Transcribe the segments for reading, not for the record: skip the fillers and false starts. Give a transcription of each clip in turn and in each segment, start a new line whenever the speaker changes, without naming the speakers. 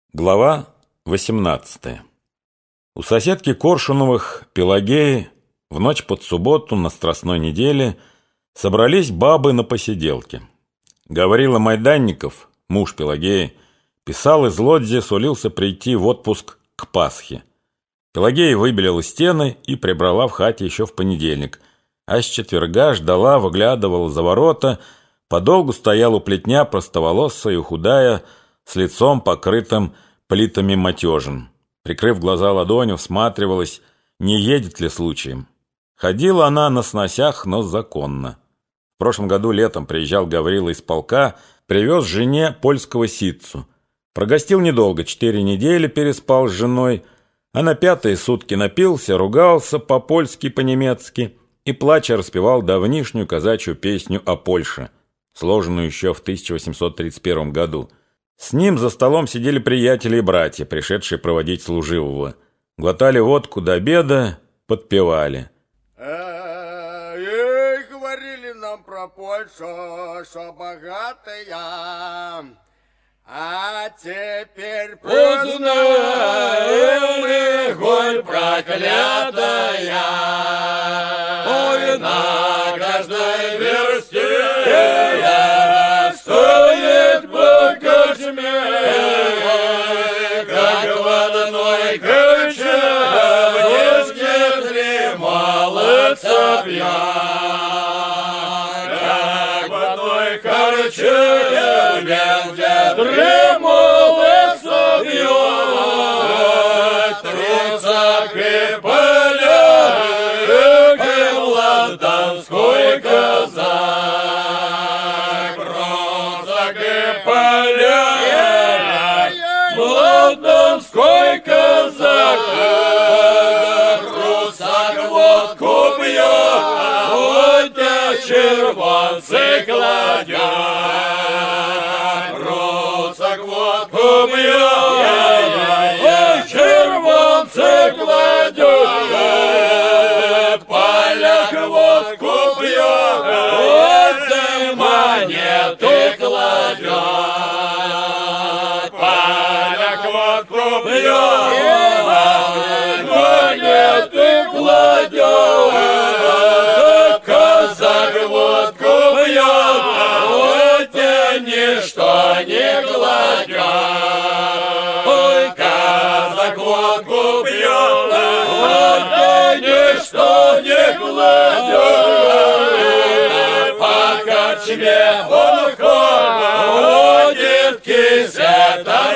Глава 18. У соседки Коршуновых, Пелагеи, в ночь под субботу на Страстной неделе собрались бабы на посиделке. Гаврила Майданников, муж Пелагеи, писал из Лодзи, сулился прийти в отпуск к Пасхе. Пелагея выбелила стены и прибрала в хате еще в понедельник, а с четверга ждала, выглядывала за ворота, подолгу стояла у плетня простоволосая и худая, с лицом покрытым плитами матежин. Прикрыв глаза ладонью, всматривалась, не едет ли случаем. Ходила она на сносях, но законно. В прошлом году летом приезжал Гаврила из полка, привез жене польского ситцу. Прогостил недолго, 4 недели переспал с женой, а на 5-е сутки напился, ругался по-польски, по-немецки и, плача, распевал давнишнюю казачью песню о Польше, сложенную еще в 1831 году. С ним за столом сидели приятели и братья, пришедшие проводить служивого. Глотали водку до обеда, подпевали.
Говорили нам про Польшу, что богатая, а теперь познаем мы, голь проклятая. Ой, на каждой версте стоит покажме, как в одной круче внешне 3 молодца пьян. Как в одной круче внешне 3 молодца пьян. Трусак и поляк, и младанской казак. Трусак и поляк, младанской казак. Трусак водку пьет, вот червонцы кладет. Трусак водку пьет, червонцы кладет. Поляк водку пьет, вот монеты кладет. Поляк водку пьет, монеты кладет. Казак водку пьет, вот ничто не кладет. Ой, казак водку пьет, вот ничто не кладет. По корчме он ходит, кисетом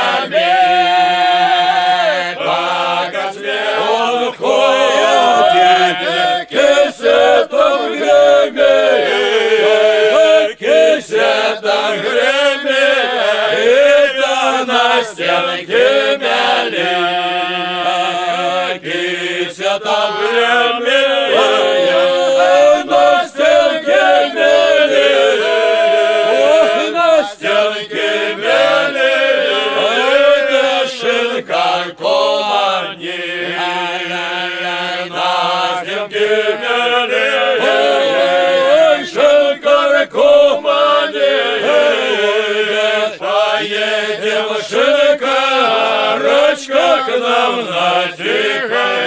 гремит. По корчме он ходит, кисетом гремит. Кисетом гремит, и да на стенке мелит. Кисетом гремит, на стенке мелит. На стенке мелит, шинка комани. На стенке мелит, шинка комани. Поедем, шинка, рачка, к нам на тихий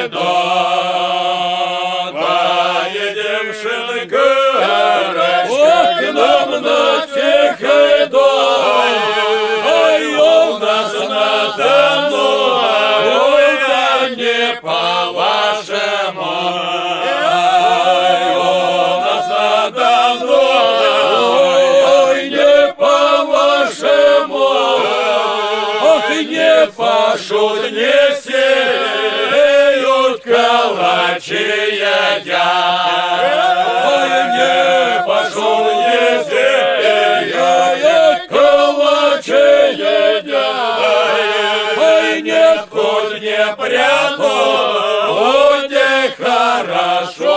дон. Поедем, шинка, рачка, к нам на тихий дон. Ой, у нас на Дону, ой, да не по-вашему. Ой, у нас на Дону, ой, не по-вашему. Ох, не пашут, не сеют, калачи едят. Ой, не пашут, не сеют, калачи едят. Ой, нет кут, не прятут, ой, где хорошо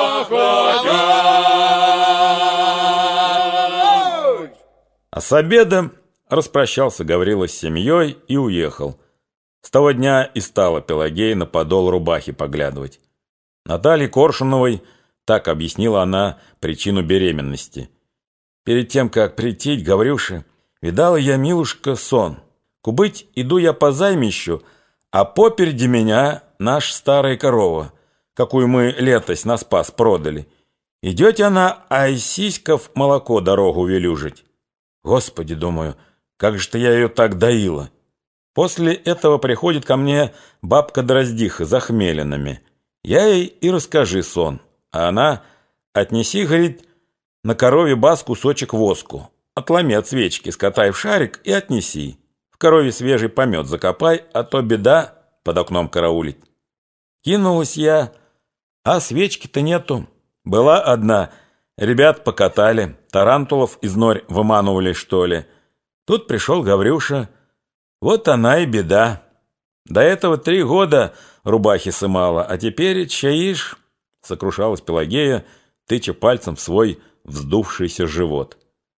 ходят.
А с обеда распрощался Гаврила с семьей и уехал. С того дня и стала Пелагея на подол рубахи поглядывать. Наталье Коршуновой так объяснила она причину беременности. Перед тем, как прийти к Гаврюше, видала я, милушка, сон. Кубыть, иду я по займищу, а попереди меня наш старая корова, какую мы летось на Спас продали. Идет она, а сиськов молоко дорогу велюжить. Господи, думаю, как же-то я ее так доила. После этого приходит ко мне бабка-дроздиха за хмелинами. Я ей и расскажи сон, а она: отнеси, говорит, на корове бас кусочек воску, отломи от свечки, скатай в шарик и отнеси. В корове свежий помет закопай, а то беда под окном караулить. Кинулась я, а свечки-то нету. Была одна, ребят покатали, тарантулов из норь выманывали, что ли. Тут пришел Гаврюша, вот она и беда. До этого 3 года рубахи сымала, а теперь, чаишь, сокрушалась Пелагея, тыча пальцем в свой вздувшийся живот.